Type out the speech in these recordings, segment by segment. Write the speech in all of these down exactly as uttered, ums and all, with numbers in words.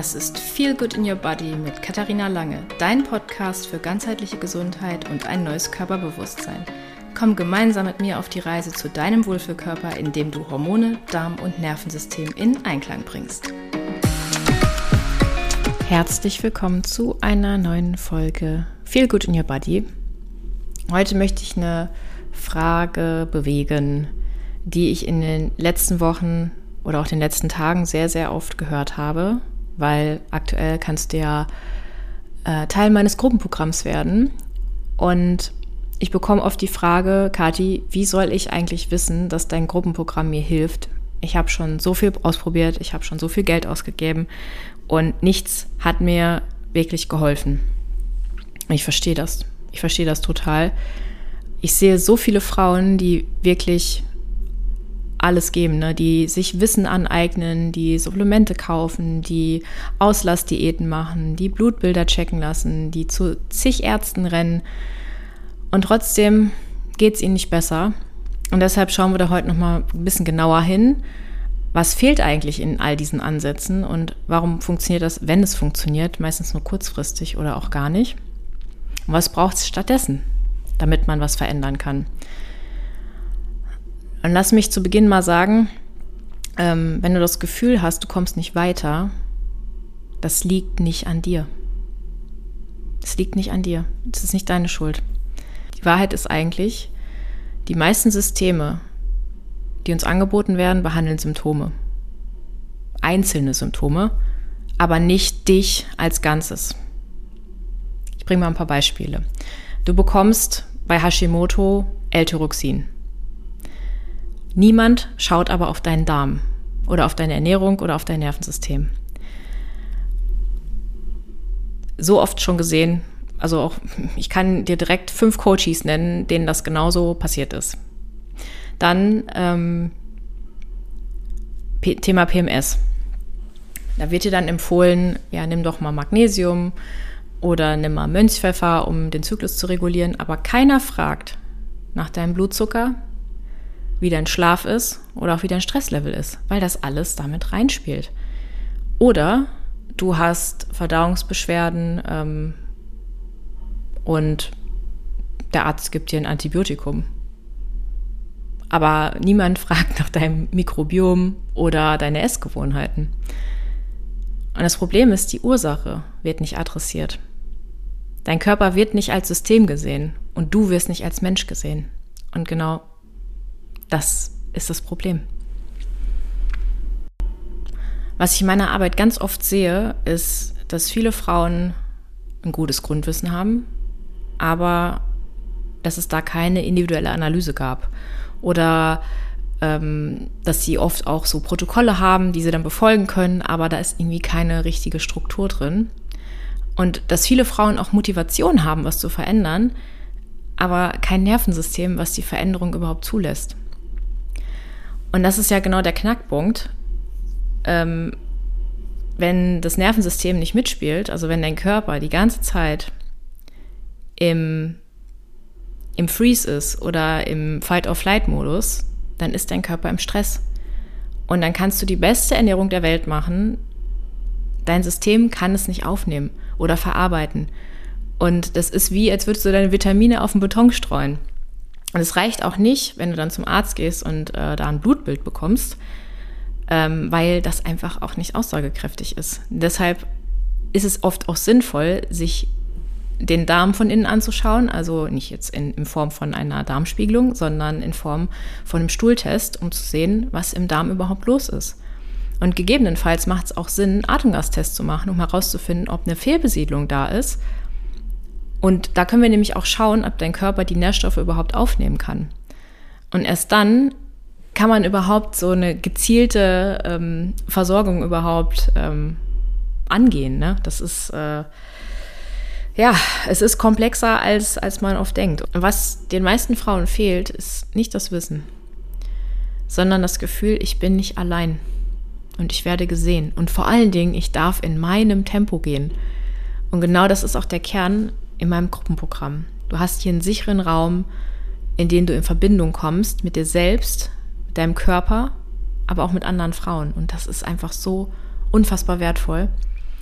Das ist Feel Good in Your Body mit Katharina Lange, dein Podcast für ganzheitliche Gesundheit und ein neues Körperbewusstsein. Komm gemeinsam mit mir auf die Reise zu deinem Wohlfühlkörper, indem du Hormone, Darm- und Nervensystem in Einklang bringst. Herzlich willkommen zu einer neuen Folge Feel Good in Your Body. Heute möchte ich eine Frage bewegen, die ich in den letzten Wochen oder auch den letzten Tagen sehr, sehr oft gehört habe, weil aktuell kannst du ja äh, Teil meines Gruppenprogramms werden. Und ich bekomme oft die Frage, Kathi, wie soll ich eigentlich wissen, dass dein Gruppenprogramm mir hilft? Ich habe schon so viel ausprobiert, ich habe schon so viel Geld ausgegeben und nichts hat mir wirklich geholfen. Ich verstehe das. Ich verstehe das total. Ich sehe so viele Frauen, die wirklich alles geben, ne? Die sich Wissen aneignen, die Supplemente kaufen, die Auslassdiäten machen, die Blutbilder checken lassen, die zu zig Ärzten rennen und trotzdem geht es ihnen nicht besser. Und deshalb schauen wir da heute nochmal ein bisschen genauer hin. Was fehlt eigentlich in all diesen Ansätzen und warum funktioniert das, wenn es funktioniert, meistens nur kurzfristig oder auch gar nicht? Und was braucht es stattdessen, damit man was verändern kann? Und lass mich zu Beginn mal sagen, ähm, wenn du das Gefühl hast, du kommst nicht weiter, das liegt nicht an dir. Das liegt nicht an dir. Das ist nicht deine Schuld. Die Wahrheit ist eigentlich, die meisten Systeme, die uns angeboten werden, behandeln Symptome. Einzelne Symptome, aber nicht dich als Ganzes. Ich bringe mal ein paar Beispiele. Du bekommst bei Hashimoto L-Tyroxin. Niemand schaut aber auf deinen Darm oder auf deine Ernährung oder auf dein Nervensystem. So oft schon gesehen, also auch, ich kann dir direkt fünf Coaches nennen, denen das genauso passiert ist. Dann ähm, P- Thema P M S. Da wird dir dann empfohlen, ja, nimm doch mal Magnesium oder nimm mal Mönchspfeffer, um den Zyklus zu regulieren. Aber keiner fragt nach deinem Blutzucker, wie dein Schlaf ist oder auch wie dein Stresslevel ist, weil das alles damit reinspielt. Oder du hast Verdauungsbeschwerden ähm, und der Arzt gibt dir ein Antibiotikum. Aber niemand fragt nach deinem Mikrobiom oder deine Essgewohnheiten. Und das Problem ist, die Ursache wird nicht adressiert. Dein Körper wird nicht als System gesehen und du wirst nicht als Mensch gesehen. Und genau das ist das Problem. Was ich in meiner Arbeit ganz oft sehe, ist, dass viele Frauen ein gutes Grundwissen haben, aber dass es da keine individuelle Analyse gab. Oder ähm, dass sie oft auch so Protokolle haben, die sie dann befolgen können, aber da ist irgendwie keine richtige Struktur drin. Und dass viele Frauen auch Motivation haben, was zu verändern, aber kein Nervensystem, was die Veränderung überhaupt zulässt. Und das ist ja genau der Knackpunkt. Ähm, wenn das Nervensystem nicht mitspielt, also wenn dein Körper die ganze Zeit im, im Freeze ist oder im Fight-or-Flight-Modus, dann ist dein Körper im Stress. Und dann kannst du die beste Ernährung der Welt machen. Dein System kann es nicht aufnehmen oder verarbeiten. Und das ist wie, als würdest du deine Vitamine auf den Beton streuen. Und es reicht auch nicht, wenn du dann zum Arzt gehst und äh, da ein Blutbild bekommst, ähm, weil das einfach auch nicht aussagekräftig ist. Deshalb ist es oft auch sinnvoll, sich den Darm von innen anzuschauen, also nicht jetzt in, in Form von einer Darmspiegelung, sondern in Form von einem Stuhltest, um zu sehen, was im Darm überhaupt los ist. Und gegebenenfalls macht es auch Sinn, einen Atemgastest zu machen, um herauszufinden, ob eine Fehlbesiedlung da ist. Und da können wir nämlich auch schauen, ob dein Körper die Nährstoffe überhaupt aufnehmen kann. Und erst dann kann man überhaupt so eine gezielte ähm, Versorgung überhaupt ähm, angehen. Ne? Das ist, äh, ja, es ist komplexer, als, als man oft denkt. Und was den meisten Frauen fehlt, ist nicht das Wissen, sondern das Gefühl, ich bin nicht allein und ich werde gesehen. Und vor allen Dingen, ich darf in meinem Tempo gehen. Und genau das ist auch der Kern in meinem Gruppenprogramm. Du hast hier einen sicheren Raum, in dem du in Verbindung kommst mit dir selbst, mit deinem Körper, aber auch mit anderen Frauen. Und das ist einfach so unfassbar wertvoll.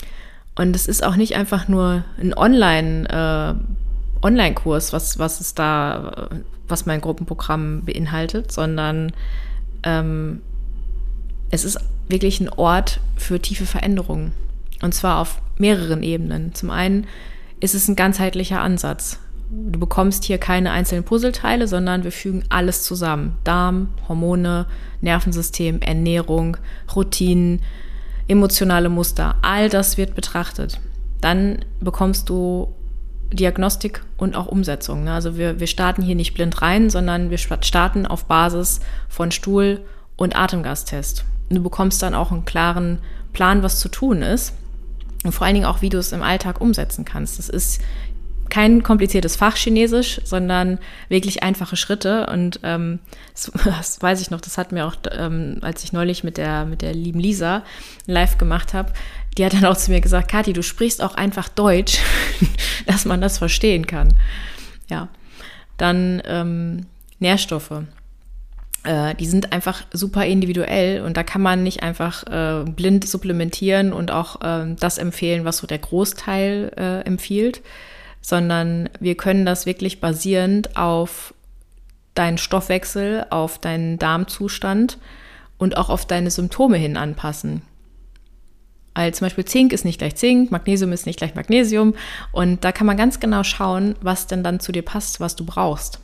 Und es ist auch nicht einfach nur ein Online, äh, Online-Kurs, was, was es da, was mein Gruppenprogramm beinhaltet, sondern ähm, es ist wirklich ein Ort für tiefe Veränderungen. Und zwar auf mehreren Ebenen. Zum einen ist es ein ganzheitlicher Ansatz. Du bekommst hier keine einzelnen Puzzleteile, sondern wir fügen alles zusammen. Darm, Hormone, Nervensystem, Ernährung, Routinen, emotionale Muster. All das wird betrachtet. Dann bekommst du Diagnostik und auch Umsetzung. Also wir, wir starten hier nicht blind rein, sondern wir starten auf Basis von Stuhl- und Atemgastest. Du bekommst dann auch einen klaren Plan, was zu tun ist und vor allen Dingen auch, wie du es im Alltag umsetzen kannst. Das ist kein kompliziertes Fachchinesisch, sondern wirklich einfache Schritte. Und ähm, das, das weiß ich noch, das hat mir auch, ähm, als ich neulich mit der, mit der lieben Lisa live gemacht habe, die hat dann auch zu mir gesagt, Kathi, du sprichst auch einfach Deutsch, dass man das verstehen kann. Ja, dann ähm, Nährstoffe. Äh, die sind einfach super individuell und da kann man nicht einfach äh, blind supplementieren und auch äh, das empfehlen, was so der Großteil äh, empfiehlt, sondern wir können das wirklich basierend auf deinen Stoffwechsel, auf deinen Darmzustand und auch auf deine Symptome hin anpassen. Weil zum Beispiel Zink ist nicht gleich Zink, Magnesium ist nicht gleich Magnesium und da kann man ganz genau schauen, was denn dann zu dir passt, was du brauchst.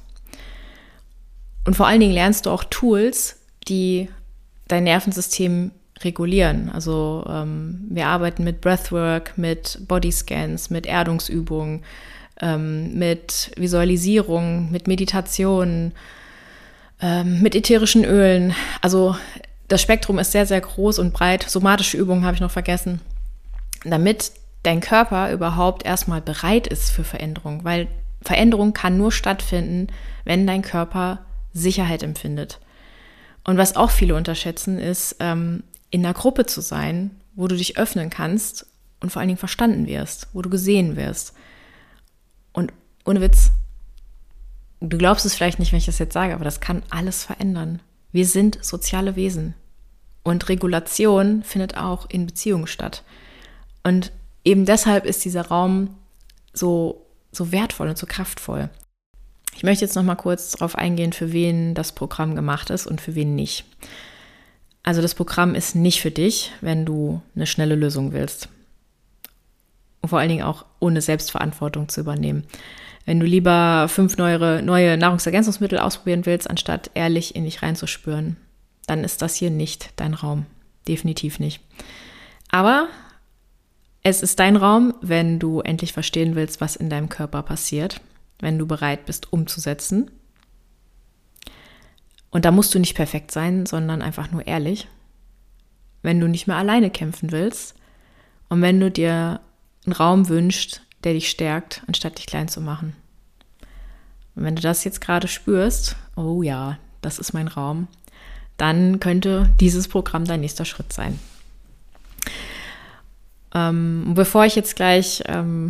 Und vor allen Dingen lernst du auch Tools, die dein Nervensystem regulieren. Also ähm, wir arbeiten mit Breathwork, mit Bodyscans, mit Erdungsübungen, ähm, mit Visualisierung, mit Meditation, ähm, mit ätherischen Ölen. Also das Spektrum ist sehr, sehr groß und breit. Somatische Übungen habe ich noch vergessen, damit dein Körper überhaupt erstmal bereit ist für Veränderung. Weil Veränderung kann nur stattfinden, wenn dein Körper Sicherheit empfindet. Und was auch viele unterschätzen, ist, ähm, in einer Gruppe zu sein, wo du dich öffnen kannst und vor allen Dingen verstanden wirst, wo du gesehen wirst. Und ohne Witz, du glaubst es vielleicht nicht, wenn ich das jetzt sage, aber das kann alles verändern. Wir sind soziale Wesen und Regulation findet auch in Beziehungen statt. Und eben deshalb ist dieser Raum so, so wertvoll und so kraftvoll. Ich möchte jetzt noch mal kurz darauf eingehen, für wen das Programm gemacht ist und für wen nicht. Also das Programm ist nicht für dich, wenn du eine schnelle Lösung willst. Und vor allen Dingen auch ohne Selbstverantwortung zu übernehmen. Wenn du lieber fünf neue, neue Nahrungsergänzungsmittel ausprobieren willst, anstatt ehrlich in dich reinzuspüren, dann ist das hier nicht dein Raum. Definitiv nicht. Aber es ist dein Raum, wenn du endlich verstehen willst, was in deinem Körper passiert, wenn du bereit bist, umzusetzen. Und da musst du nicht perfekt sein, sondern einfach nur ehrlich. Wenn du nicht mehr alleine kämpfen willst und wenn du dir einen Raum wünschst, der dich stärkt, anstatt dich klein zu machen. Und wenn du das jetzt gerade spürst, oh ja, das ist mein Raum, dann könnte dieses Programm dein nächster Schritt sein. Ähm, bevor ich jetzt gleich ähm,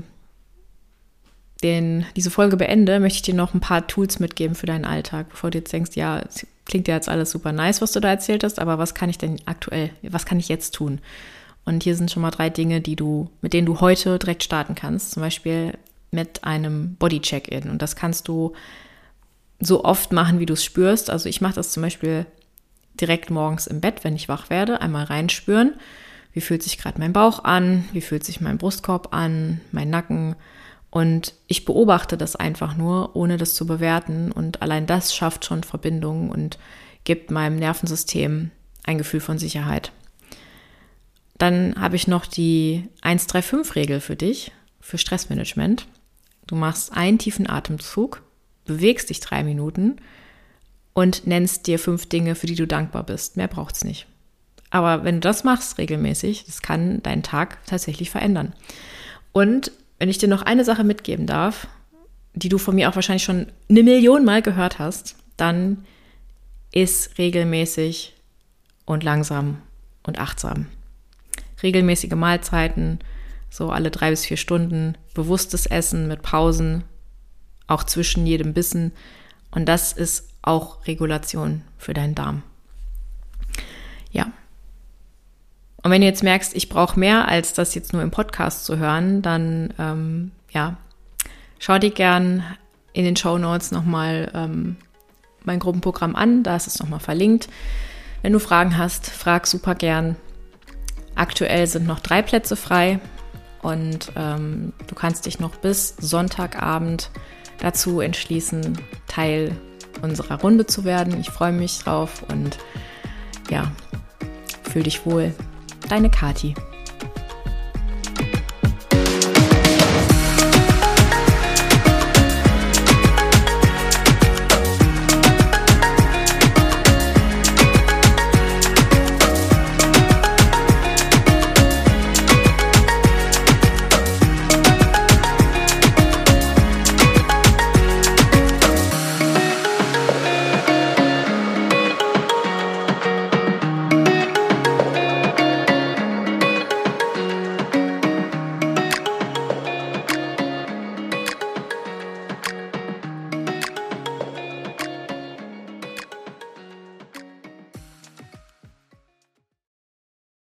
den, diese Folge beende, möchte ich dir noch ein paar Tools mitgeben für deinen Alltag, bevor du jetzt denkst, ja, es klingt ja jetzt alles super nice, was du da erzählt hast, aber was kann ich denn aktuell, was kann ich jetzt tun? Und hier sind schon mal drei Dinge, die du, mit denen du heute direkt starten kannst. Zum Beispiel mit einem Body-Check-In. Und das kannst du so oft machen, wie du es spürst. Also ich mache das zum Beispiel direkt morgens im Bett, wenn ich wach werde, einmal reinspüren. Wie fühlt sich gerade mein Bauch an? Wie fühlt sich mein Brustkorb an? Mein Nacken? Und ich beobachte das einfach nur, ohne das zu bewerten. Und allein das schafft schon Verbindungen und gibt meinem Nervensystem ein Gefühl von Sicherheit. Dann habe ich noch die eins drei fünf Regel für dich, für Stressmanagement. Du machst einen tiefen Atemzug, bewegst dich drei Minuten und nennst dir fünf Dinge, für die du dankbar bist. Mehr braucht es nicht. Aber wenn du das machst regelmäßig, das kann deinen Tag tatsächlich verändern. Und wenn ich dir noch eine Sache mitgeben darf, die du von mir auch wahrscheinlich schon eine Million Mal gehört hast, dann iss regelmäßig und langsam und achtsam. Regelmäßige Mahlzeiten, so alle drei bis vier Stunden, bewusstes Essen mit Pausen, auch zwischen jedem Bissen. Und das ist auch Regulation für deinen Darm. Ja. Und wenn du jetzt merkst, ich brauche mehr, als das jetzt nur im Podcast zu hören, dann ähm, ja, schau dir gern in den Shownotes nochmal ähm, mein Gruppenprogramm an, da ist es nochmal verlinkt. Wenn du Fragen hast, frag super gern. Aktuell sind noch drei Plätze frei und ähm, du kannst dich noch bis Sonntagabend dazu entschließen, Teil unserer Runde zu werden. Ich freue mich drauf und ja, fühl dich wohl. Deine Kathi.